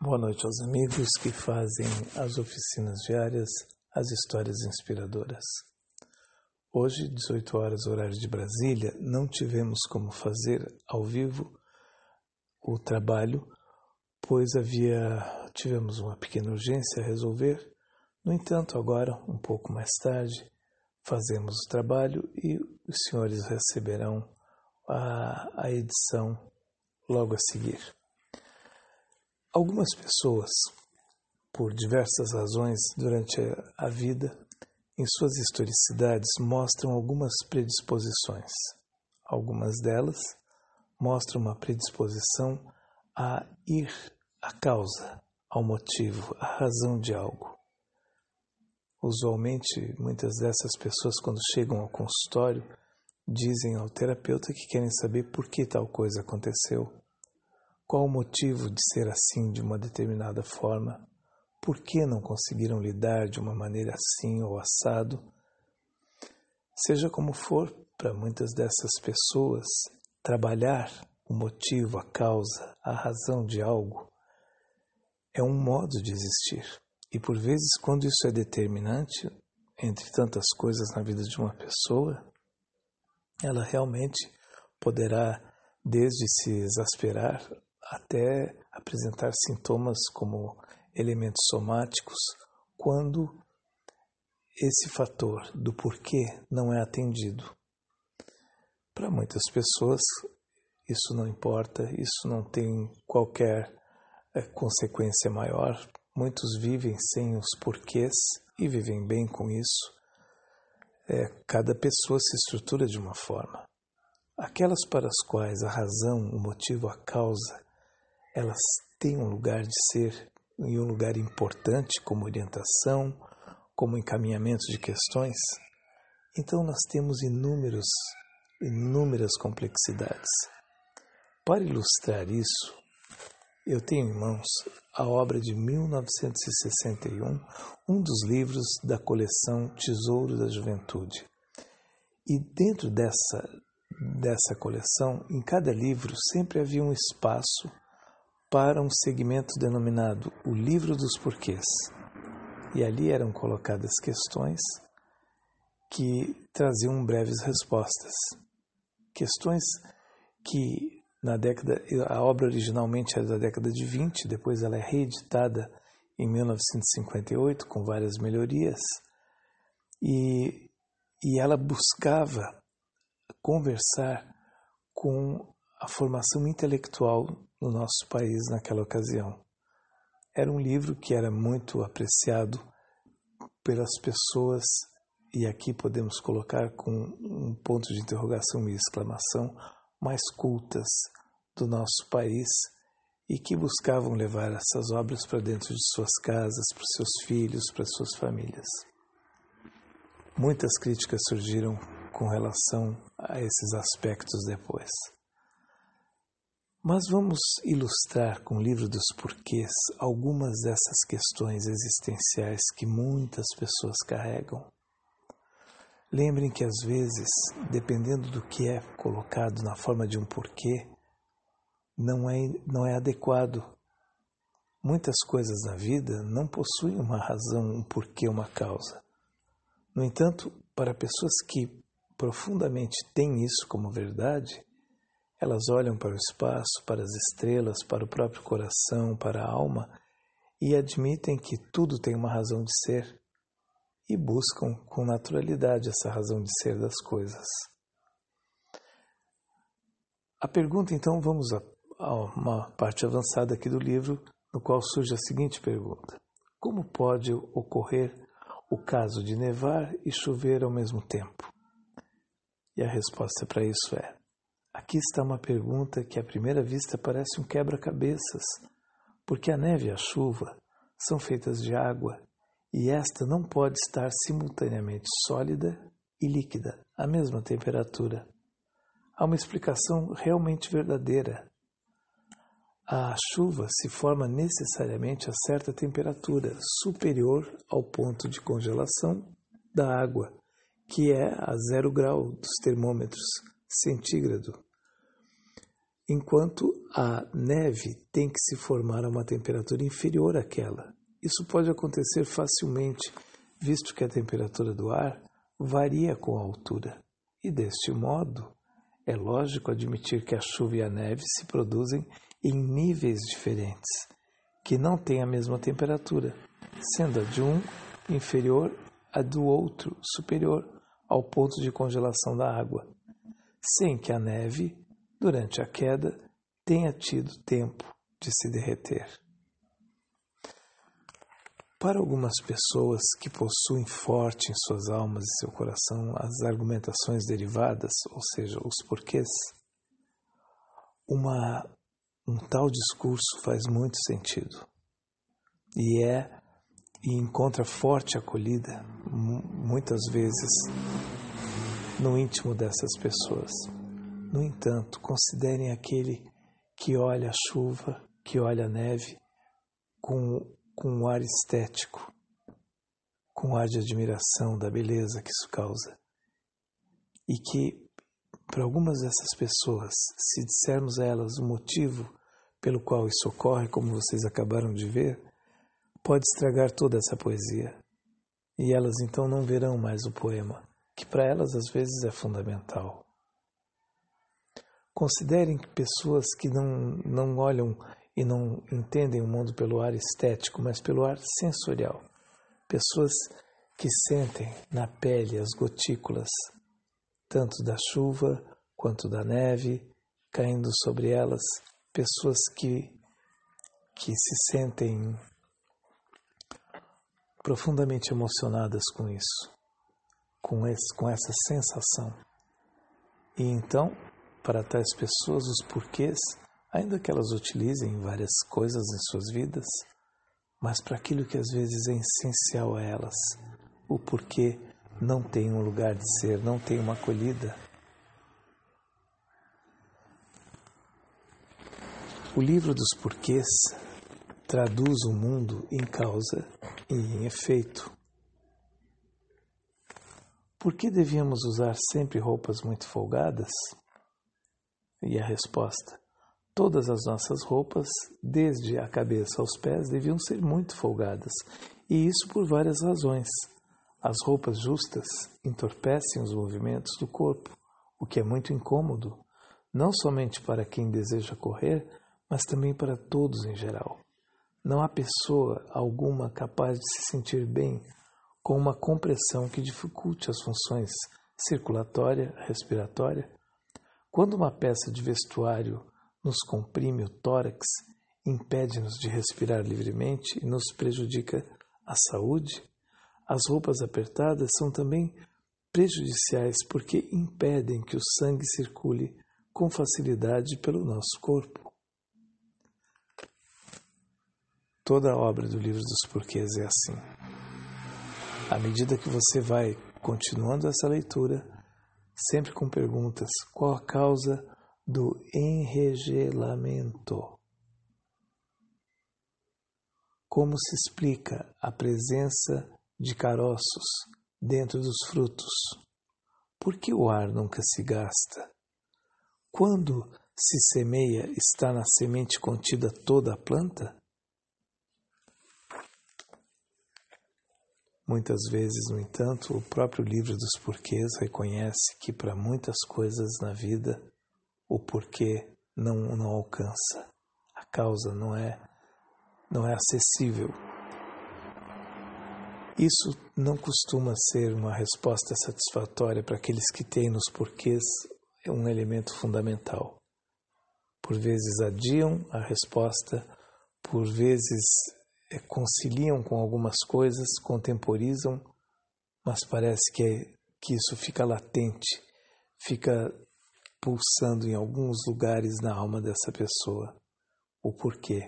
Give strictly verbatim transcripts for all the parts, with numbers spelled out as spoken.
Boa noite aos amigos que fazem as oficinas diárias, as histórias inspiradoras. Hoje, dezoito horas, horário de Brasília, não tivemos como fazer ao vivo o trabalho, pois havia tivemos uma pequena urgência a resolver. No entanto, agora, um pouco mais tarde, fazemos o trabalho e os senhores receberão a, a edição logo a seguir. Algumas pessoas, por diversas razões durante a vida, em suas historicidades mostram algumas predisposições. Algumas delas mostram uma predisposição a ir à causa, ao motivo, à razão de algo. Usualmente, muitas dessas pessoas, quando chegam ao consultório, dizem ao terapeuta que querem saber por que tal coisa aconteceu. Qual o motivo de ser assim de uma determinada forma? Por que não conseguiram lidar de uma maneira assim ou assado? Seja como for, para muitas dessas pessoas, trabalhar o motivo, a causa, a razão de algo é um modo de existir. E por vezes, quando isso é determinante, entre tantas coisas na vida de uma pessoa, ela realmente poderá, desde se exasperar, até apresentar sintomas como elementos somáticos, quando esse fator do porquê não é atendido. Para muitas pessoas, isso não importa, isso não tem qualquer é, consequência maior. Muitos vivem sem os porquês e vivem bem com isso. É, cada pessoa se estrutura de uma forma. Aquelas para as quais a razão, o motivo, a causa, elas têm um lugar de ser e um lugar importante como orientação, como encaminhamento de questões, então nós temos inúmeros, inúmeras complexidades. Para ilustrar isso, eu tenho em mãos a obra de mil novecentos e sessenta e um, um dos livros da coleção Tesouro da Juventude. E dentro dessa, dessa coleção, em cada livro, sempre havia um espaço para um segmento denominado o Livro dos Porquês. E ali eram colocadas questões que traziam breves respostas. Questões que na década, a obra originalmente era da década de vinte, depois ela é reeditada em mil novecentos e cinquenta e oito com várias melhorias, e, e ela buscava conversar com a formação intelectual no nosso país naquela ocasião. Era um livro que era muito apreciado pelas pessoas, e aqui podemos colocar com um ponto de interrogação e exclamação, mais cultas do nosso país e que buscavam levar essas obras para dentro de suas casas, para os seus filhos, para as suas famílias. Muitas críticas surgiram com relação a esses aspectos depois. Mas vamos ilustrar com o Livro dos Porquês algumas dessas questões existenciais que muitas pessoas carregam. Lembrem que às vezes, dependendo do que é colocado na forma de um porquê, não é, não é adequado. Muitas coisas na vida não possuem uma razão, um porquê, uma causa. No entanto, para pessoas que profundamente têm isso como verdade, elas olham para o espaço, para as estrelas, para o próprio coração, para a alma e admitem que tudo tem uma razão de ser e buscam com naturalidade essa razão de ser das coisas. A pergunta, então, vamos a, a uma parte avançada aqui do livro, no qual surge a seguinte pergunta: como pode ocorrer o caso de nevar e chover ao mesmo tempo? E a resposta para isso é: aqui está uma pergunta que à primeira vista parece um quebra-cabeças, porque a neve e a chuva são feitas de água e esta não pode estar simultaneamente sólida e líquida, à mesma temperatura. Há uma explicação realmente verdadeira. A chuva se forma necessariamente a certa temperatura superior ao ponto de congelação da água, que é a zero grau dos termômetros centígrado. enquanto a neve tem que se formar a uma temperatura inferior àquela. Isso pode acontecer facilmente, visto que a temperatura do ar varia com a altura. E deste modo, é lógico admitir que a chuva e a neve se produzem em níveis diferentes, que não têm a mesma temperatura, sendo a de um inferior à do outro superior ao ponto de congelação da água, sem que a neve, durante a queda, tenha tido tempo de se derreter. Para algumas pessoas que possuem forte em suas almas e seu coração as argumentações derivadas, ou seja, os porquês, uma, um tal discurso faz muito sentido e é e encontra forte acolhida, muitas vezes, no íntimo dessas pessoas. No entanto, considerem aquele que olha a chuva, que olha a neve com, com um ar estético, com um ar de admiração da beleza que isso causa. E que, para algumas dessas pessoas, se dissermos a elas o motivo pelo qual isso ocorre, como vocês acabaram de ver, pode estragar toda essa poesia. E elas então não verão mais o poema, que para elas às vezes é fundamental. Considerem que pessoas que não, não olham e não entendem o mundo pelo ar estético, mas pelo ar sensorial. Pessoas que sentem na pele as gotículas, tanto da chuva quanto da neve, caindo sobre elas. Pessoas que, que se sentem profundamente emocionadas com isso, com, esse, com essa sensação. E então, para tais pessoas, os porquês, ainda que elas utilizem várias coisas em suas vidas, mas para aquilo que às vezes é essencial a elas, o porquê não tem um lugar de ser, não tem uma acolhida. O livro dos porquês traduz o mundo em causa e em efeito. Por que devíamos usar sempre roupas muito folgadas? E a resposta: todas as nossas roupas, desde a cabeça aos pés, deviam ser muito folgadas, e isso por várias razões. As roupas justas entorpecem os movimentos do corpo, o que é muito incômodo, não somente para quem deseja correr, mas também para todos em geral. Não há pessoa alguma capaz de se sentir bem com uma compressão que dificulte as funções circulatória, respiratória. Quando uma peça de vestuário nos comprime o tórax, impede-nos de respirar livremente e nos prejudica a saúde, as roupas apertadas são também prejudiciais porque impedem que o sangue circule com facilidade pelo nosso corpo. Toda a obra do Livro dos Porquês é assim. À medida que você vai continuando essa leitura, sempre com perguntas: qual a causa do enregelamento? Como se explica a presença de caroços dentro dos frutos? Por que o ar nunca se gasta? Quando se semeia, está na semente contida toda a planta? Muitas vezes, no entanto, o próprio Livro dos Porquês reconhece que para muitas coisas na vida o porquê não, não alcança. A causa não é, não é acessível. Isso não costuma ser uma resposta satisfatória para aqueles que têm nos porquês um elemento fundamental. Por vezes adiam a resposta, por vezes conciliam com algumas coisas, contemporizam, mas parece que, é, que isso fica latente, fica pulsando em alguns lugares na alma dessa pessoa. O porquê.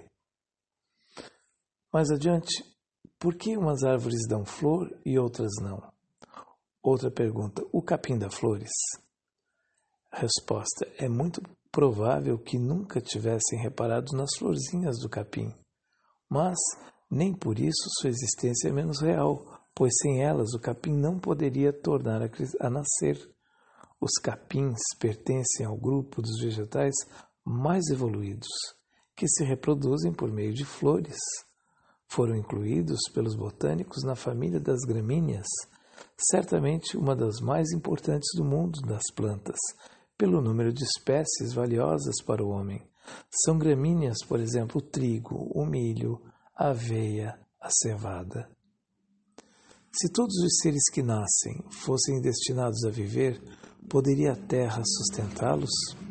Mais adiante, por que umas árvores dão flor e outras não? Outra pergunta: o capim dá flores? A resposta: é muito provável que nunca tivessem reparado nas florzinhas do capim. Mas nem por isso sua existência é menos real, pois sem elas o capim não poderia tornar a, a nascer. Os capins pertencem ao grupo dos vegetais mais evoluídos, que se reproduzem por meio de flores. Foram incluídos pelos botânicos na família das gramíneas, certamente uma das mais importantes do mundo das plantas, pelo número de espécies valiosas para o homem. São gramíneas, por exemplo, o trigo, o milho, a aveia, a cevada. Se todos os seres que nascem fossem destinados a viver, poderia a terra sustentá-los?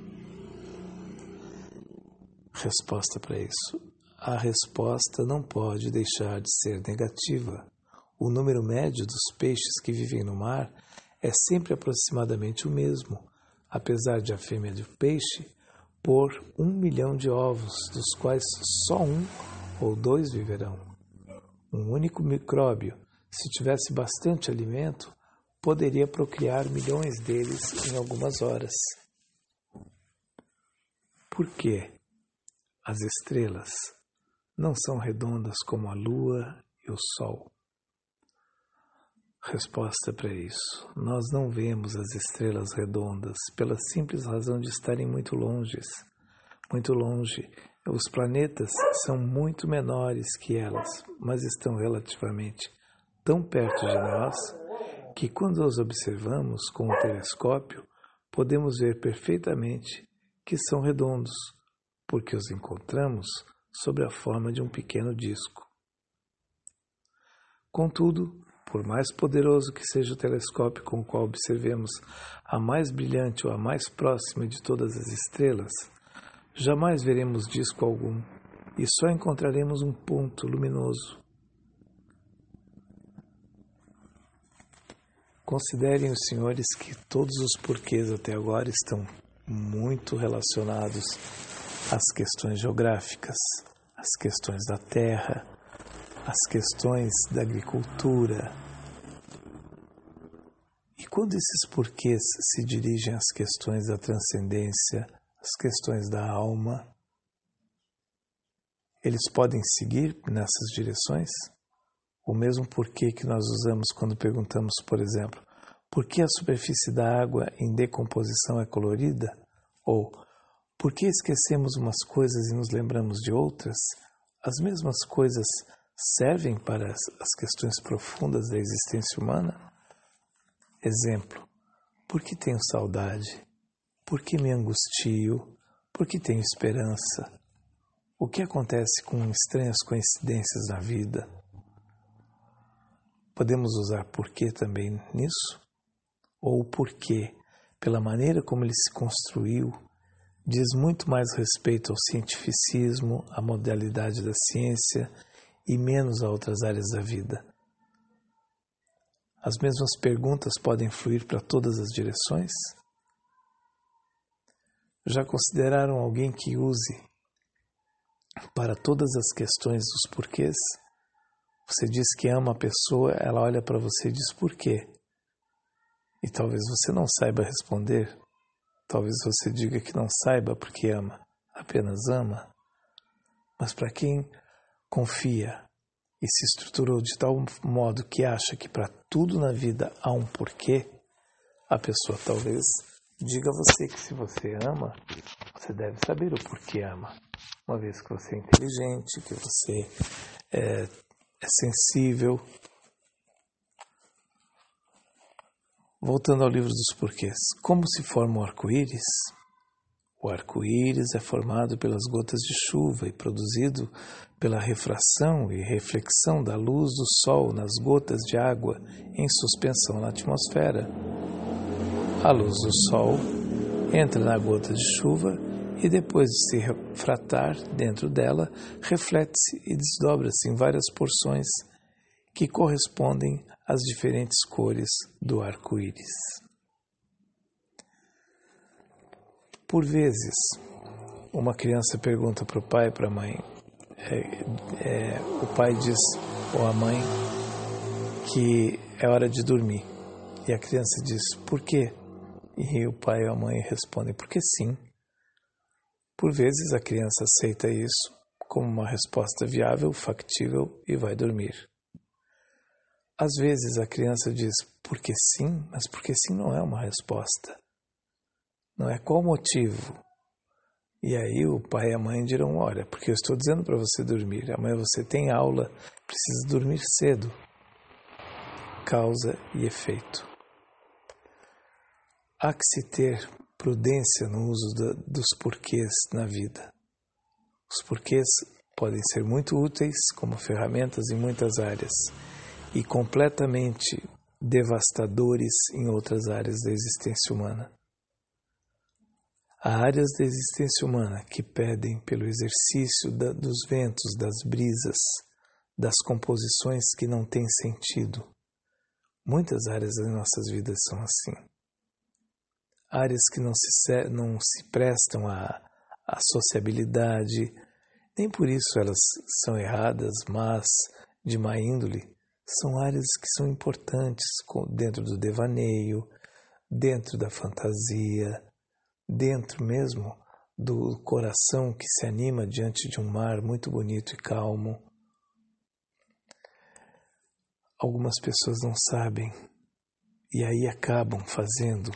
Resposta para isso. A resposta não pode deixar de ser negativa. O número médio dos peixes que vivem no mar é sempre aproximadamente o mesmo, apesar de a fêmea do peixe pôr um milhão de ovos, dos quais só um ou dois viverão. Um único micróbio, se tivesse bastante alimento, poderia procriar milhões deles em algumas horas. Por quê? As estrelas não são redondas como a lua e o sol. Resposta para isso. Nós não vemos as estrelas redondas pela simples razão de estarem muito longe. Muito longe. Os planetas são muito menores que elas, mas estão relativamente tão perto de nós que quando os observamos com o telescópio, podemos ver perfeitamente que são redondos, porque os encontramos sob a forma de um pequeno disco. Contudo, por mais poderoso que seja o telescópio com o qual observemos a mais brilhante ou a mais próxima de todas as estrelas, jamais veremos disco algum e só encontraremos um ponto luminoso. Considerem os senhores que todos os porquês até agora estão muito relacionados às questões geográficas, às questões da terra, às questões da agricultura. E quando esses porquês se dirigem às questões da transcendência, às questões da alma, eles podem seguir nessas direções? O mesmo porquê que nós usamos quando perguntamos, por exemplo, por que a superfície da água em decomposição é colorida? Ou, por que esquecemos umas coisas e nos lembramos de outras? As mesmas coisas servem para as, as questões profundas da existência humana? Exemplo, por que tenho saudade? Por que me angustio? Por que tenho esperança? O que acontece com estranhas coincidências na vida? Podemos usar porquê também nisso? Ou o porquê, pela maneira como ele se construiu, diz muito mais respeito ao cientificismo, à modalidade da ciência e menos a outras áreas da vida. As mesmas perguntas podem fluir para todas as direções? Já consideraram alguém que use para todas as questões dos porquês? Você diz que ama a pessoa, ela olha para você e diz por quê? E talvez você não saiba responder. Talvez você diga que não saiba porque ama, apenas ama. Mas para quem confia e se estruturou de tal modo que acha que para tudo na vida há um porquê, a pessoa talvez diga a você que se você ama, você deve saber o porquê ama. Uma vez que você é inteligente, que você é, é sensível. Voltando ao livro dos porquês. Como se forma o arco-íris? O arco-íris é formado pelas gotas de chuva e produzido pela refração e reflexão da luz do sol nas gotas de água em suspensão na atmosfera. A luz do sol entra na gota de chuva e depois de se refratar dentro dela, reflete-se e desdobra-se em várias porções que correspondem às diferentes cores do arco-íris. Por vezes, uma criança pergunta para o pai e para a mãe, é, é, o pai diz, ou a mãe, que é hora de dormir. E a criança diz, por quê? E o pai ou a mãe respondem, porque sim. Por vezes a criança aceita isso como uma resposta viável, factível e vai dormir. Às vezes a criança diz, porque sim, mas porque sim não é uma resposta. Não é qual o motivo. E aí o pai e a mãe dirão, olha, porque eu estou dizendo para você dormir, amanhã você tem aula, precisa dormir cedo. Causa e efeito. Há que se ter prudência no uso da, dos porquês na vida. Os porquês podem ser muito úteis como ferramentas em muitas áreas e completamente devastadores em outras áreas da existência humana. Há áreas da existência humana que pedem pelo exercício da, dos ventos, das brisas, das composições que não têm sentido. Muitas áreas das nossas vidas são assim. Áreas que não se, não se prestam à, à sociabilidade, nem por isso elas são erradas, mas de má índole. São áreas que são importantes dentro do devaneio, dentro da fantasia, dentro mesmo do coração que se anima diante de um mar muito bonito e calmo. Algumas pessoas não sabem e aí acabam fazendo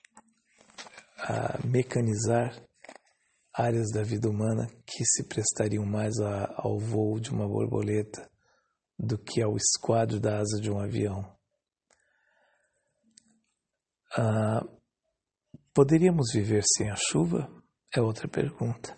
a mecanizar áreas da vida humana que se prestariam mais a, ao voo de uma borboleta do que ao esquadro da asa de um avião. Ah, poderíamos viver sem a chuva? É outra pergunta.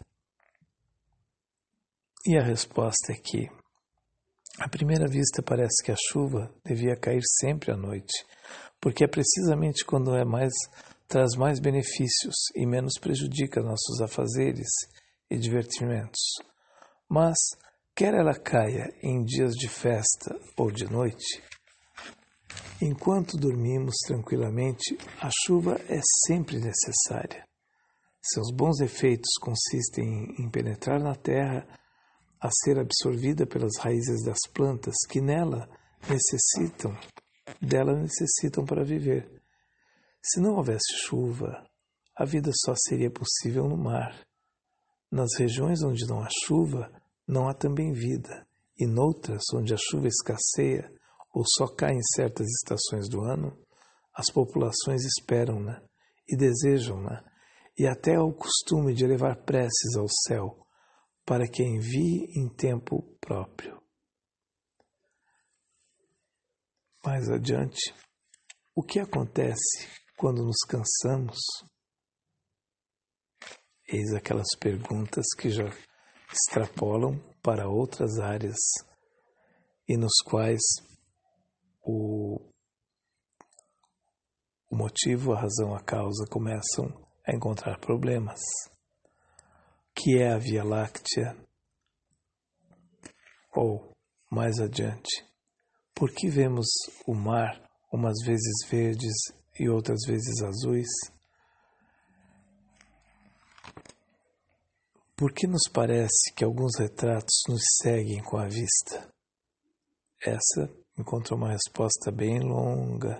E a resposta é que, à primeira vista, parece que a chuva devia cair sempre à noite, porque é precisamente quando é mais, traz mais benefícios e menos prejudica nossos afazeres e divertimentos. Mas, quer ela caia em dias de festa ou de noite, enquanto dormimos tranquilamente, a chuva é sempre necessária. Seus bons efeitos consistem em penetrar na terra, a ser absorvida pelas raízes das plantas que nela necessitam, dela necessitam para viver. Se não houvesse chuva, a vida só seria possível no mar. Nas regiões onde não há chuva, não há também vida, e noutras onde a chuva escasseia ou só cai em certas estações do ano, as populações esperam-na e desejam-na, e até há o costume de elevar preces ao céu, para que a envie em tempo próprio. Mais adiante, o que acontece quando nos cansamos? Eis aquelas perguntas que já extrapolam para outras áreas e nos quais o, o motivo, a razão, a causa começam a encontrar problemas. Que é a Via Láctea? Ou, mais adiante, por que vemos o mar umas vezes verdes e outras vezes azuis? Por que nos parece que alguns retratos nos seguem com a vista? Essa encontrou uma resposta bem longa.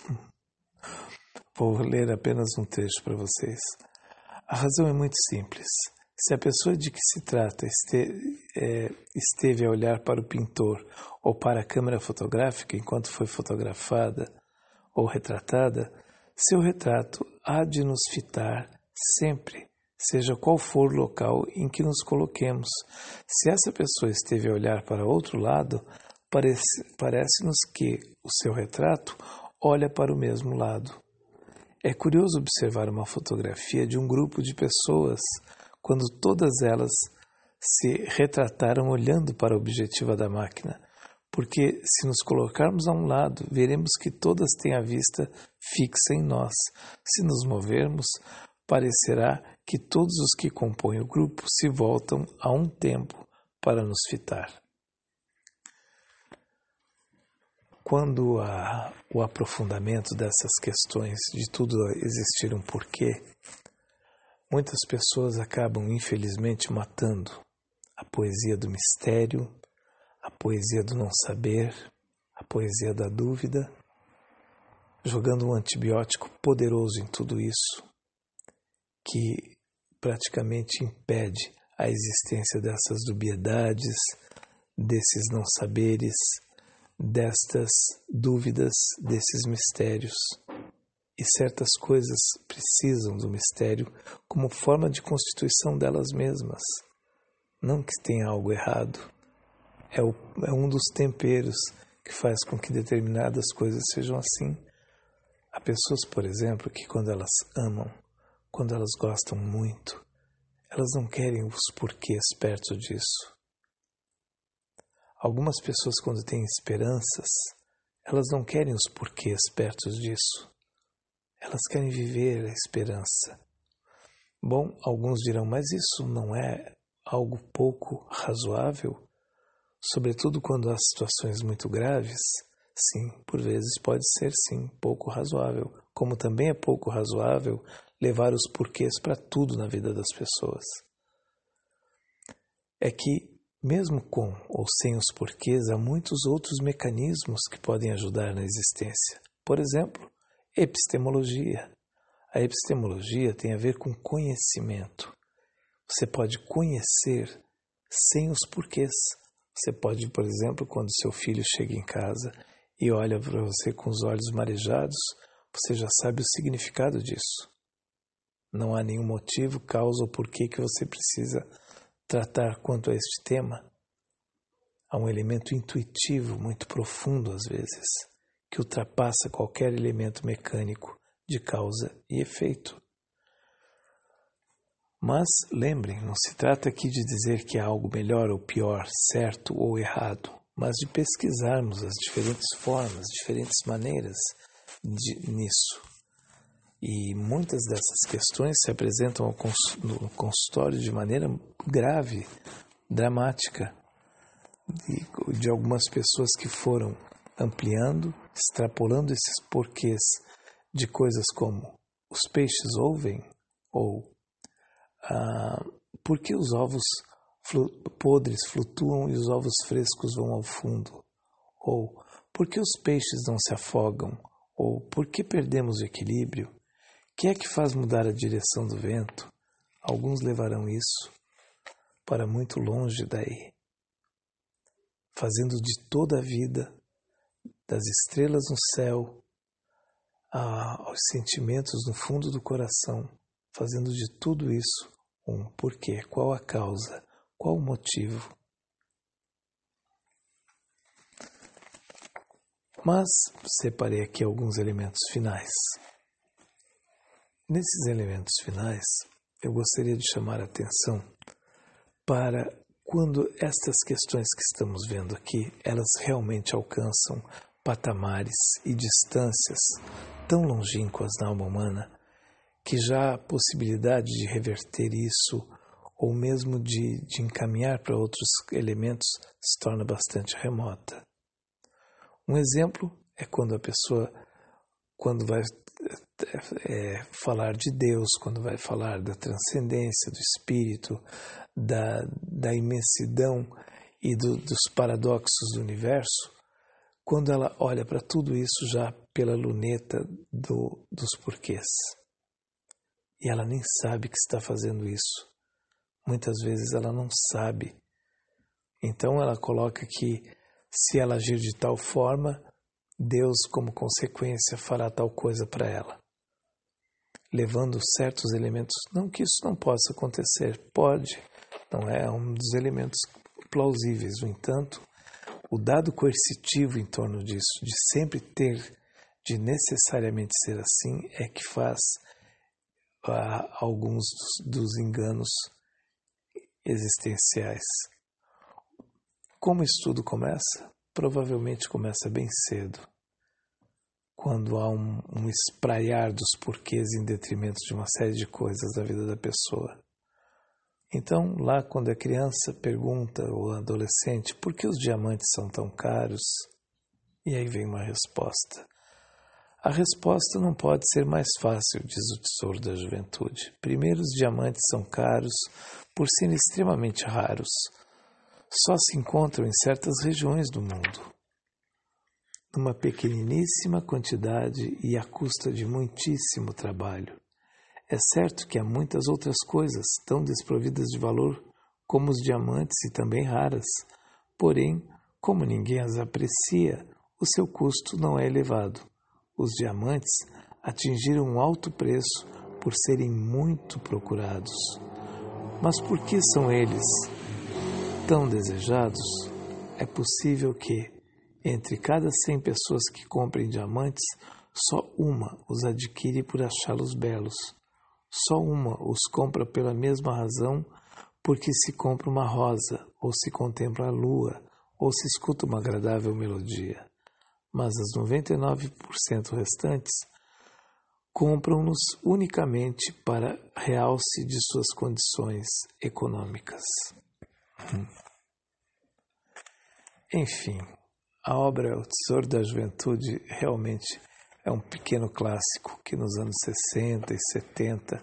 Vou ler apenas um trecho para vocês. A razão é muito simples. Se a pessoa de que se trata este, é, esteve a olhar para o pintor ou para a câmera fotográfica enquanto foi fotografada ou retratada, seu retrato há de nos fitar sempre, seja qual for o local em que nos coloquemos. Se essa pessoa esteve a olhar para outro lado, parece, parece-nos que o seu retrato olha para o mesmo lado. É curioso observar uma fotografia de um grupo de pessoas quando todas elas se retrataram olhando para a objetiva da máquina, porque se nos colocarmos a um lado, veremos que todas têm a vista fixa em nós. Se nos movermos, parecerá que todos os que compõem o grupo se voltam a um tempo para nos fitar. Quando há o aprofundamento dessas questões, de tudo existir um porquê, muitas pessoas acabam, infelizmente, matando a poesia do mistério, a poesia do não saber, a poesia da dúvida, jogando um antibiótico poderoso em tudo isso, que praticamente impede a existência dessas dubiedades, desses não saberes, destas dúvidas, desses mistérios. E certas coisas precisam do mistério como forma de constituição delas mesmas. Não que tenha algo errado. É, o, é um dos temperos que faz com que determinadas coisas sejam assim. Há pessoas, por exemplo, que quando elas amam, quando elas gostam muito, elas não querem os porquês perto disso. Algumas pessoas, quando têm esperanças, elas não querem os porquês perto disso. Elas querem viver a esperança. Bom, alguns dirão, mas isso não é algo pouco razoável? Sobretudo quando há situações muito graves? Sim, por vezes pode ser sim, pouco razoável. Como também é pouco razoável levar os porquês para tudo na vida das pessoas. É que, mesmo com ou sem os porquês, há muitos outros mecanismos que podem ajudar na existência. Por exemplo, epistemologia. A epistemologia tem a ver com conhecimento. Você pode conhecer sem os porquês. Você pode, por exemplo, quando seu filho chega em casa e olha para você com os olhos marejados, você já sabe o significado disso. Não há nenhum motivo, causa ou porquê que você precisa tratar quanto a este tema. Há um elemento intuitivo muito profundo, às vezes, que ultrapassa qualquer elemento mecânico de causa e efeito. Mas, lembrem, não se trata aqui de dizer que há algo melhor ou pior, certo ou errado, mas de pesquisarmos as diferentes formas, diferentes maneiras de, nisso. E muitas dessas questões se apresentam ao cons- no consultório de maneira grave, dramática, de, de algumas pessoas que foram ampliando, extrapolando esses porquês de coisas como os peixes ouvem, ou ah, por que os ovos flu- podres flutuam e os ovos frescos vão ao fundo, ou por que os peixes não se afogam, ou por que perdemos o equilíbrio, o que é que faz mudar a direção do vento? Alguns levarão isso para muito longe daí, fazendo de toda a vida, das estrelas no céu, aos sentimentos no fundo do coração, fazendo de tudo isso um porquê, qual a causa, qual o motivo. Mas separei aqui alguns elementos finais. Nesses elementos finais, eu gostaria de chamar a atenção para quando estas questões que estamos vendo aqui, elas realmente alcançam patamares e distâncias tão longínquas na alma humana que já a possibilidade de reverter isso ou mesmo de, de encaminhar para outros elementos se torna bastante remota. Um exemplo é quando a pessoa, quando vai é, falar de Deus, quando vai falar da transcendência, do Espírito, da, da imensidão e do, dos paradoxos do universo, quando ela olha para tudo isso já pela luneta do, dos porquês. E ela nem sabe que está fazendo isso. Muitas vezes ela não sabe. Então ela coloca que se ela agir de tal forma, Deus, como consequência, fará tal coisa para ela. Levando certos elementos, não que isso não possa acontecer, pode, não é um dos elementos plausíveis. No entanto, o dado coercitivo em torno disso, de sempre ter, de necessariamente ser assim, é que faz ah, alguns dos, dos enganos existenciais. Como isso tudo começa? Provavelmente começa bem cedo, quando há um, um espraiar dos porquês em detrimento de uma série de coisas da vida da pessoa. Então, lá quando a criança pergunta, ou adolescente, por que os diamantes são tão caros? E aí vem uma resposta. A resposta não pode ser mais fácil, diz o tesouro da juventude. Primeiro, os diamantes são caros por serem extremamente raros. Só se encontram em certas regiões do mundo, numa pequeniníssima quantidade e à custa de muitíssimo trabalho. É certo que há muitas outras coisas tão desprovidas de valor como os diamantes e também raras, porém, como ninguém as aprecia, o seu custo não é elevado. Os diamantes atingiram um alto preço por serem muito procurados. Mas por que são eles tão desejados? É possível que, entre cada cem pessoas que comprem diamantes, só uma os adquire por achá-los belos. Só uma os compra pela mesma razão, porque se compra uma rosa, ou se contempla a lua, ou se escuta uma agradável melodia. Mas as noventa e nove por cento restantes compram-nos unicamente para realce de suas condições econômicas. Hum. Enfim, a obra O Tesouro da Juventude realmente é um pequeno clássico que nos anos sessenta e setenta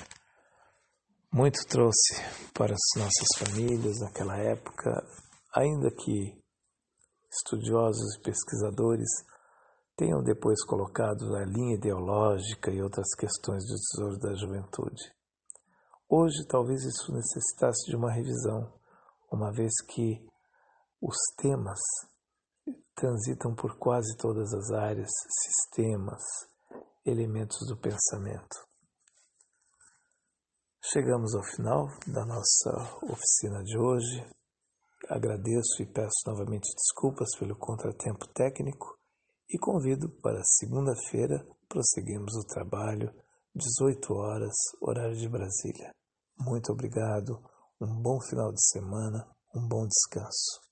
muito trouxe para as nossas famílias naquela época, ainda que estudiosos e pesquisadores tenham depois colocado a linha ideológica e outras questões do Tesouro da Juventude. Hoje talvez isso necessitasse de uma revisão, uma vez que os temas transitam por quase todas as áreas, sistemas, elementos do pensamento. Chegamos ao final da nossa oficina de hoje. Agradeço e peço novamente desculpas pelo contratempo técnico e convido para segunda-feira prosseguirmos o trabalho, dezoito horas, horário de Brasília. Muito obrigado, um bom final de semana, um bom descanso.